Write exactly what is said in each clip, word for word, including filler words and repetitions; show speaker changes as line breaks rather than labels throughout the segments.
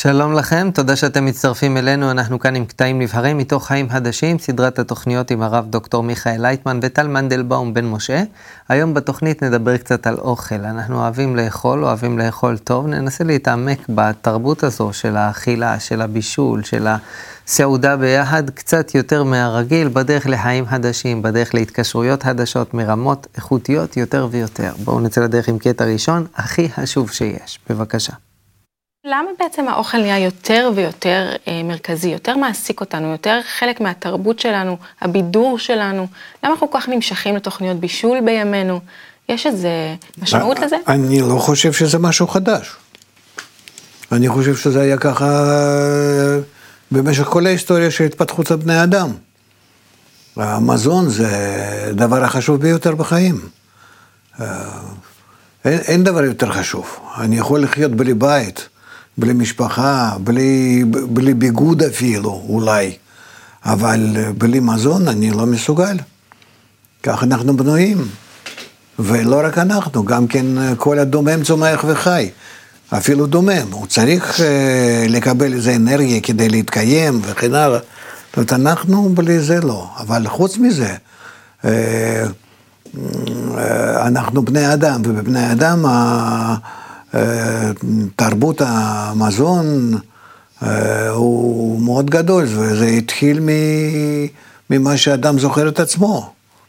שלום לכם, תודה שאתם מצטרפים אלינו, אנחנו כאן עם קטעים נבחרים מתוך חיים חדשים, סדרת התוכניות עם הרב דוקטור מיכאל לייטמן וטל מנדלבאום בן משה. היום בתוכנית נדבר קצת על אוכל, אנחנו אוהבים לאכול, אוהבים לאכול טוב, ננסה להתעמק בתרבות הזו של האכילה, של הבישול, של הסעודה ביחד, קצת יותר מהרגיל, בדרך לחיים חדשים, בדרך להתקשרויות חדשות, מרמות איכותיות יותר ויותר. בואו נצא לדרך עם קטע ראשון, הכי חשוב שיש, בבקשה.
למה בעצם האוכל נהיה יותר ויותר אה, מרכזי, יותר מעסיק אותנו, יותר חלק מהתרבות שלנו, הבידור שלנו? למה אנחנו כל כך נמשכים לתוכניות בישול בימינו? יש איזה משמעות לזה?
אני לא חושב שזה משהו חדש. אני חושב שזה היה ככה במשך כל ההיסטוריה של התפתחות הבני אדם. המזון זה דבר החשוב ביותר בחיים. אין, אין דבר יותר חשוב. אני יכול לחיות בלי בית, בלי משפחה, בלי, בלי ביגוד אפילו, אולי. אבל בלי מזון אני לא מסוגל. כך אנחנו בנויים. ולא רק אנחנו, גם כן כל הדומם צומח וחי. אפילו דומם, הוא צריך לקבל איזו אנרגיה כדי להתקיים וכן הלאה. זאת אומרת, אנחנו בלי זה לא. אבל חוץ מזה, אנחנו בני אדם, ובבני אדם תרבות המזון הוא מאוד גדול, וזה התחיל ממה שאדם זוכר את עצמו.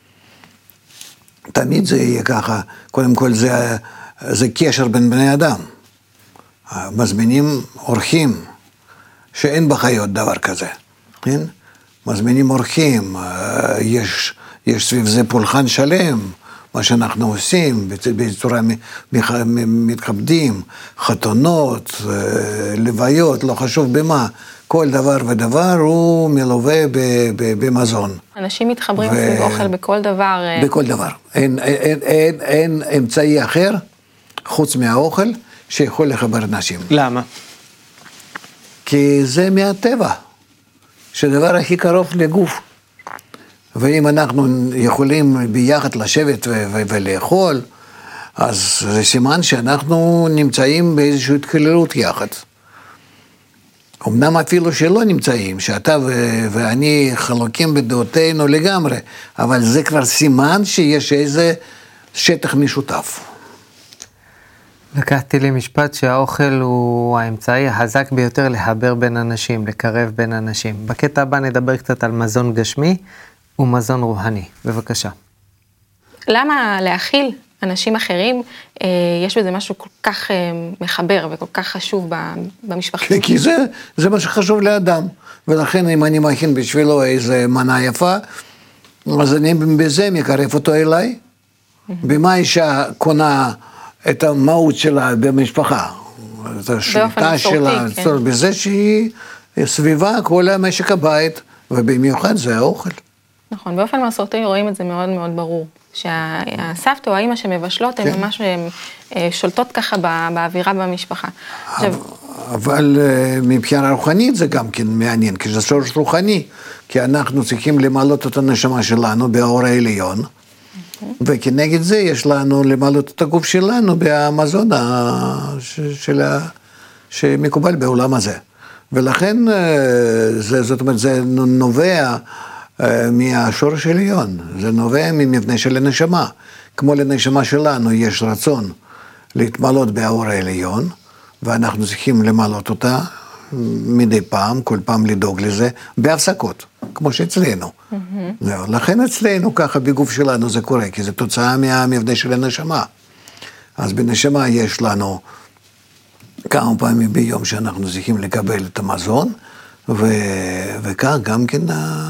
תמיד זה יהיה ככה, קודם כל זה, זה קשר בין בני אדם. מזמינים אורחים, שאין בחיות דבר כזה. כן? מזמינים אורחים, יש, יש סביב זה פולחן שלם, מה שאנחנו עושים, בצורה מתכבדים, חתונות, לוויות, לא חשוב במה, כל דבר ודבר הוא מלווה במזון.
אנשים מתחברים סביב אוכל בכל דבר.
בכל דבר. אין, אין, אין, אין אמצעי אחר, חוץ מהאוכל, שיכול לחבר אנשים.
למה?
כי זה מהטבע, שדבר הכי קרוב לגוף. ואם אנחנו יכולים ביחד לשבת ו- ו- ולאכול, אז זה סימן שאנחנו נמצאים באיזושהי התקללות יחד. אמנם אפילו שלא נמצאים, שאתה ו- ואני חלוקים בדעותינו לגמרי, אבל זה כבר סימן שיש איזה שטח משותף.
לקחתי לי משפט שהאוכל הוא האמצעי החזק ביותר לחבר בין אנשים, לקרב בין אנשים. בקטע הבא נדבר קצת על מזון גשמי, ומזון רוחני. בבקשה.
למה להאכיל אנשים אחרים, יש בזה משהו כל כך מחבר וכל כך חשוב במשפחה?
כי זה, זה מה שחשוב לאדם. ולכן אם אני מכין בשבילו איזה מנה יפה, אז אני בזה מקרב אותו אליי. במה אישה קונה את המהות שלה במשפחה? את השליטה שלה, כן. בזה שהיא סביבה כל המשק הבית, ובמיוחד זה האוכל.
נכון, באופן מסורתי רואים את זה מאוד מאוד ברור, שהסבתא או האמא שמבשלות הן ממש שולטות ככה באווירה במשפחה.
אבל מבחינה רוחנית זה גם כן מעניין, כי זה שורש רוחני, כי אנחנו צריכים למלות את הנשמה שלנו באור העליון, וכנגד זה יש לנו למלות את הגוף שלנו במזון שמקובל בעולם הזה. ולכן זאת אומרת, זה נובע מהשורש העליון, זה נובע ממבנה של הנשמה. כמו לנשמה שלנו יש רצון להתמלות באור העליון, ואנחנו צריכים למלות אותה מדי פעם, כל פעם לדאוג לזה, בהפסקות, כמו שאצלנו. Mm-hmm. לכן אצלנו ככה בגוף שלנו זה קורה, כי זה תוצאה מהמבנה של הנשמה. אז בנשמה יש לנו כמה פעמים ביום שאנחנו צריכים לקבל את המזון, ו... וכך גם כן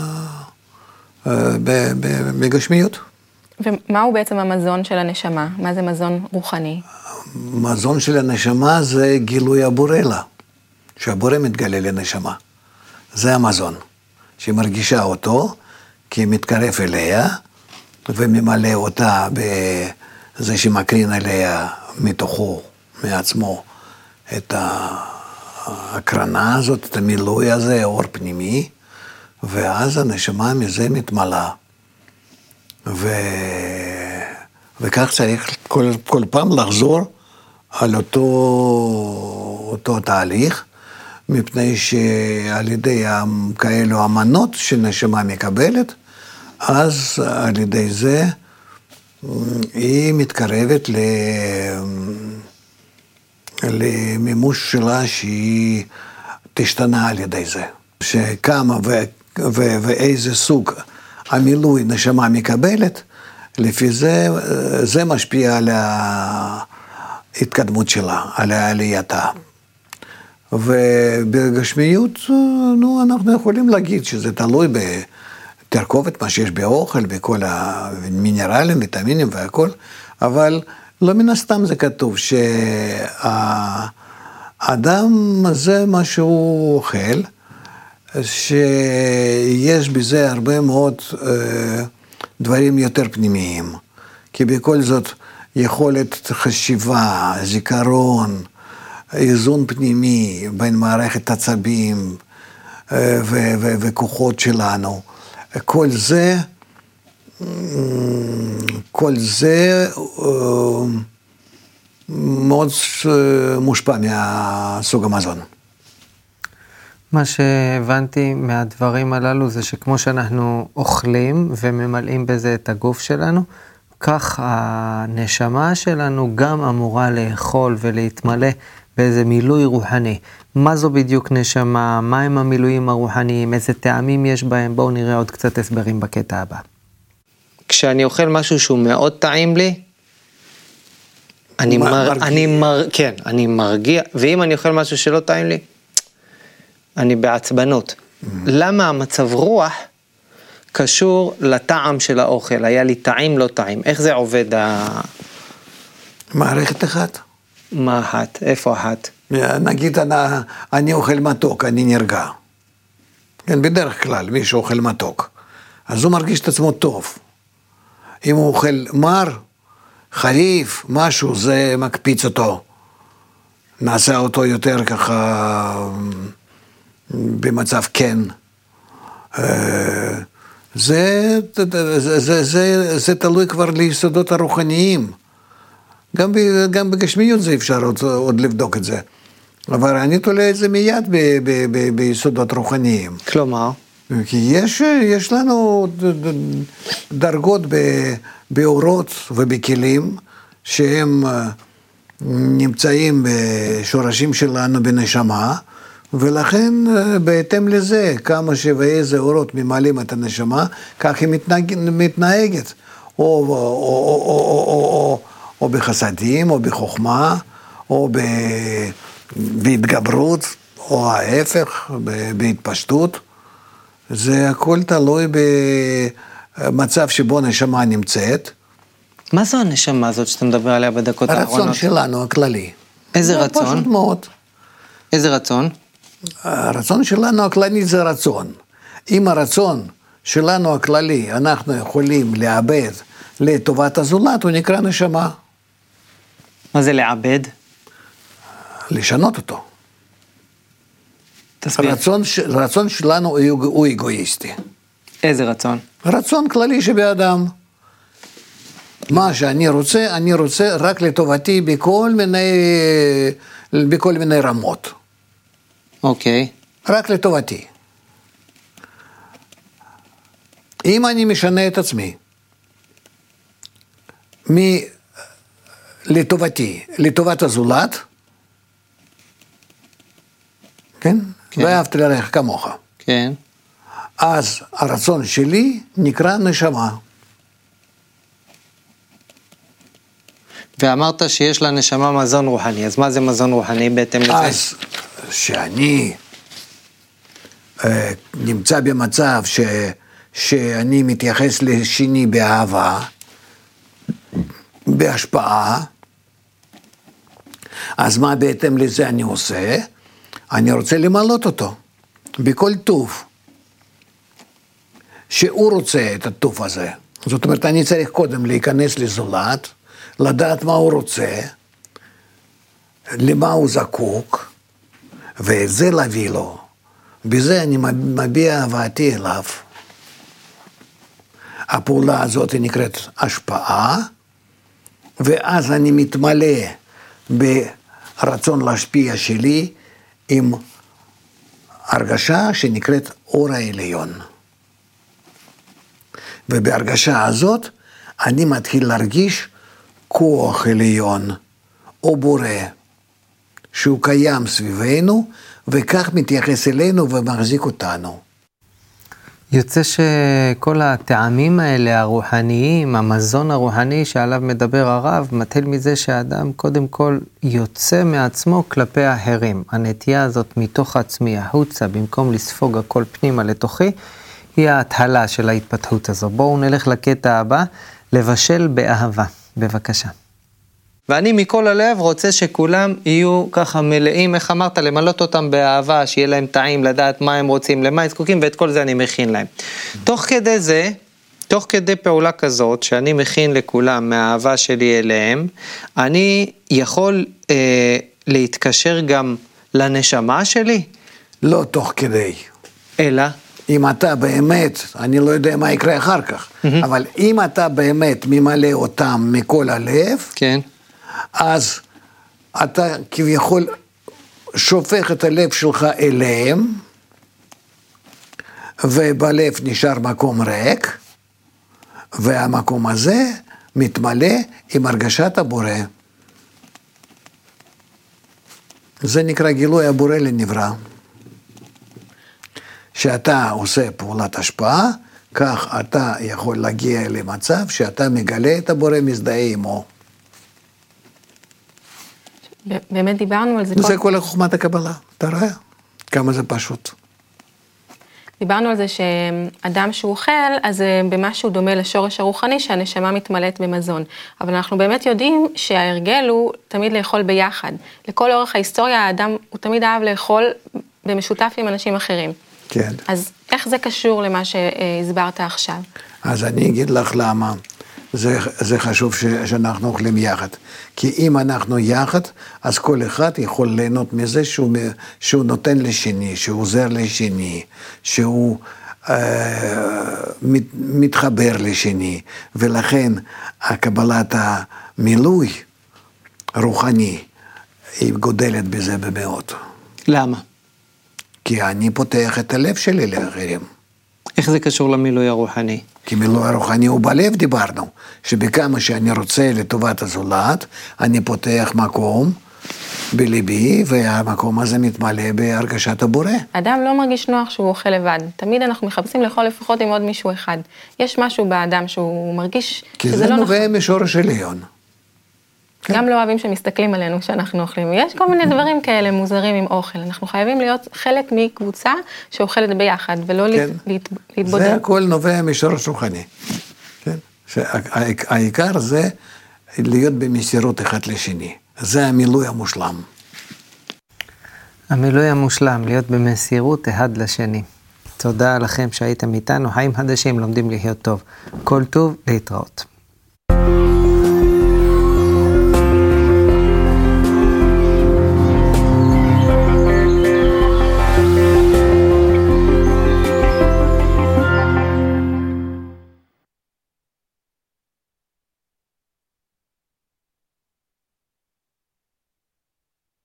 בגשמיות.
ומהו בעצם המזון של הנשמה? מה זה מזון רוחני?
מזון של הנשמה זה גילוי הבורא לה, שהבורא מתגלה לנשמה. זה המזון, שהיא מרגישה אותו, כי היא מתקרב אליה, וממלא אותה בזה שמקרין אליה מתוכו, מעצמו, את ההקרנה הזאת, את המילוי הזה, אור פנימי, ואז הנשמה מזה מתמלאה. ו... וכך צריך כל, כל פעם לחזור על אותו, אותו תהליך, מפני שעל ידי כאלו אמנות שנשמה מקבלת, אז על ידי זה היא מתקרבת למימוש שלה שהיא תשתנה על ידי זה. שכמה ו- ו- ואיזה סוג המילוי נשמה מקבלת, לפי זה, זה משפיע על ההתקדמות שלה, על העלייתה. ובגשמיות, נו, אנחנו יכולים להגיד שזה תלוי בתרכובת, מה שיש באוכל, בכל המינרלים, ויטמינים והכל, אבל לא מן הסתם זה כתוב שהאדם זה מה שהוא אוכל, שיש בזה הרבה מאוד דברים יותר פנימיים, כי בכל זאת יכולת חשיבה, זיכרון, איזון פנימי בין מערכת עצבים ו- ו- וכוחות שלנו, כל זה, כל זה מאוד מושפע מהסוג המזון.
מה שהבנתי מהדברים הללו זה שכמו שאנחנו אוכלים וממלאים בזה את הגוף שלנו, כך הנשמה שלנו גם אמורה לאכול ולהתמלא באיזה מילוי רוחני. מה זו בדיוק נשמה? מה הם המילואים הרוחניים? איזה טעמים יש בהם? בואו נראה עוד קצת הסברים בקטע הבא. כשאני אוכל משהו שהוא מאוד טעים לי, אני מר... אני מר... כן, אני מרגיע, ואם אני אוכל משהו שלא טעים לי, אני בעצבנות. למה המצב רוח קשור לטעם של האוכל? היה לי טעים, לא טעים. איך זה עובד? ה...
מערכת אחת.
מה אחת? איפה אחת?
נגיד, אני, אני אוכל מתוק, אני נרגע. כן, בדרך כלל, מי שאוכל מתוק. אז הוא מרגיש את עצמו טוב. אם הוא אוכל מר, חריף, משהו, זה מקפיץ אותו. נעשה אותו יותר ככה במצב כן. זה, זה, זה, זה, זה תלוי כבר ליסודות הרוחניים. גם, גם בגשמיות זה אפשר עוד, עוד לבדוק את זה. אבל אני תולה את זה מיד ב, ב, ב, ביסודות רוחניים.
כלומר?
כי יש, יש לנו דרגות באורות ובכלים שהם נמצאים בשורשים שלנו בנשמה, ולכן בהתאם לזה, כמה שבאיזה אורות ממלאים את הנשמה, כך היא מתנהג, מתנהגת. או, או, או, או, או, או, או בחסדים, או בחוכמה, או בהתגברות, או ההפך, בהתפשטות. זה הכל תלוי במצב שבו נשמה נמצאת.
מה זו הנשמה הזאת שאתה מדבר עליה בדקות האחרונות?
הרצון שלנו הכללי.
איזה רצון?
פשוט מאוד.
איזה רצון?
הרצון שלנו הכללי זה רצון. אם הרצון שלנו הכללי אנחנו יכולים לאבד לטובת הזולת, הוא נקרא נשמה.
מה זה לאבד?
לשנות אותו.
תסביר.
רצון, רצון שלנו הוא אגואיסטי.
איזה רצון?
רצון כללי שבאדם. מה שאני רוצה, אני רוצה רק לטובתי בכל מיני, בכל מיני רמות.
אוקיי.
רק לטובתי. אם אני משנה את עצמי, מ... לטובתי, לטובת הזולת, כן? כן. ואהבת לרעך כמוך.
כן.
אז הרצון שלי נקרא נשמה.
ואמרת שיש לנשמה מזון רוחני, אז מה זה מזון רוחני בהתאם לזה?
אז שאני אה, נמצא במצב ש, שאני מתייחס לשני באהבה, בהשפעה, אז מה בהתאם לזה אני עושה? אני רוצה למלות אותו בכל טוב שהוא רוצה את הטוב הזה. זאת אומרת, אני צריך קודם להיכנס לזולת, לדעת מה הוא רוצה, למה הוא זקוק, ואת זה להביא לו. בזה אני מביע אהבתי אליו. הפעולה הזאת היא נקראת השפעה, ואז אני מתמלא ברצון להשפיע שלי עם הרגשה שנקראת אור העליון. ובהרגשה הזאת אני מתחיל להרגיש כוח עליון או בורא שהוא קיים סביבנו וכך מתייחס אלינו ומחזיק אותנו.
יוצא שכל הטעמים האלה הרוחניים, המזון הרוחני שעליו מדבר הרב, מתחיל מזה שהאדם קודם כל יוצא מעצמו כלפי האחרים. הנטייה הזאת מתוך עצמי, החוצה, במקום לספוג הכל פנימה לתוכי, היא ההתחלה של ההתפתחות הזו. בואו נלך לקטע הבא, לבשל באהבה. בבקשה. ואני מכל הלב רוצה שכולם יהיו ככה מלאים, איך אמרת, למלות אותם באהבה, שיהיה להם טעים, לדעת מה הם רוצים, למה הם זקוקים, ואת כל זה אני מכין להם. תוך כדי זה, תוך כדי פעולה כזאת, שאני מכין לכולם מהאהבה שלי אליהם, אני יכול אה, להתקשר גם לנשמה שלי?
לא תוך כדי.
אלא?
אם אתה באמת, אני לא יודע מה יקרה אחר כך, mm-hmm. אבל אם אתה באמת ממלא אותם מכל הלב,
כן.
אז אתה כביכול שופך את הלב שלך אליהם, ובלב נשאר מקום ריק, והמקום הזה מתמלא עם הרגשת הבורא. זה נקרא גילוי הבורא לנברא. שאתה עושה פעולת השפעה, כך אתה יכול להגיע למצב שאתה מגלה את הבורא, מזדהה עמו.
באמת דיברנו על זה.
זה כל חוכמת הקבלה, אתה רואה? כמה זה פשוט.
דיברנו על זה שאדם שהוא אוכל, אז זה במשהו דומה לשורש הרוחני, שהנשמה מתמלאת במזון. אבל אנחנו באמת יודעים שההרגל הוא תמיד לאכול ביחד. לכל אורך ההיסטוריה, האדם הוא תמיד אהב לאכול במשותף עם אנשים אחרים.
כן.
אז איך זה קשור למה שהסברת עכשיו?
אז אני אגיד לך למה. זה, זה חשוב ש, שאנחנו אוכלים יחד. כי אם אנחנו יחד, אז כל אחד יכול ליהנות מזה שהוא, שהוא נותן לשני, שהוא עוזר לשני, שהוא אה, מת, מתחבר לשני. ולכן הקבלת המילוי רוחני היא גודלת בזה במאות.
למה?
כי אני פותח את הלב שלי לאחרים.
איך זה קשור למילוי הרוחני?
כי מילוי הרוחני הוא בלב דיברנו, שבכמה שאני רוצה לטובת הזולת, אני פותח מקום בליבי, והמקום הזה מתמלא בהרגשת הבורא.
אדם לא מרגיש נוח שהוא אוכל לבד. תמיד אנחנו מחפשים לאכול לפחות עם עוד מישהו אחד. יש משהו באדם שהוא מרגיש שזה לא נכון.
כי זה נובע משורש עליון.
גם לא אוהבים שמסתכלים עלינו כשאנחנו אוכלים. יש כל מיני דברים כאלה מוזרים עם אוכל. אנחנו חייבים להיות חלק מקבוצה שאוכלת ביחד, ולא
כן.
להתבודד.
זה הכל נובע משורש רוחני. כן? שהעיקר זה להיות במסירות אחד לשני. זה המילוי המושלם.
המילוי המושלם, להיות במסירות אחד לשני. תודה לכם שהייתם איתנו. חיים חדשים, לומדים לחיות טוב. כל טוב, להתראות.